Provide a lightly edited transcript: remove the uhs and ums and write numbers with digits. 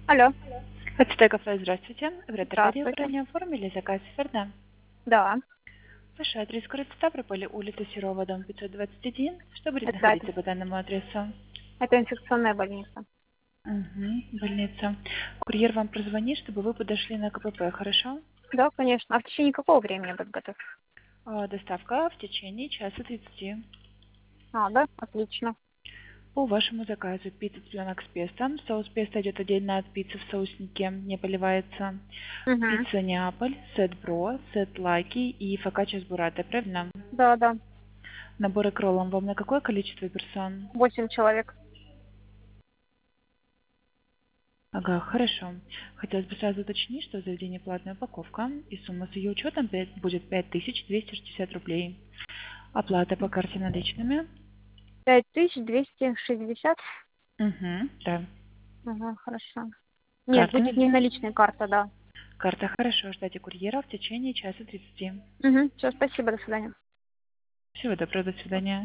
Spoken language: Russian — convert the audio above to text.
Алло, ХЦТ кафе, здравствуйте. В Ретро-радио здравствуйте. ранее оформили заказ, верно? Да, Ваш адрес город Ставрополь, улица Серова, дом 521. Что будет это, находиться по данному адресу? это инфекционная больница. Угу, больница. Курьер вам прозвонит, чтобы вы подошли на КПП, хорошо? Да, конечно. А в течение какого времени будет готов? Доставка в течение часа 30. А, да, отлично. По вашему заказу пицца цыпленок с песто. Соус песто идет отдельно от пиццы в соуснике, не поливается. Угу. Пицца Неаполь, сет Бро, сет Лаки и фокаччо с буррато, правильно? Да, да. Наборы к роллам вам на какое количество персон? 8 человек. Ага, хорошо. Хотелось бы сразу уточнить, что в заведении платная упаковка, и сумма с ее учетом будет 5260 рублей. Оплата по карте наличными? 5260. Угу, да. Ага, хорошо. Нет, Карта. будет не наличная карта, да. Карта, хорошо. Ждите курьера в течение часа 30. Угу. Все, спасибо, до свидания. Всего доброго, до свидания.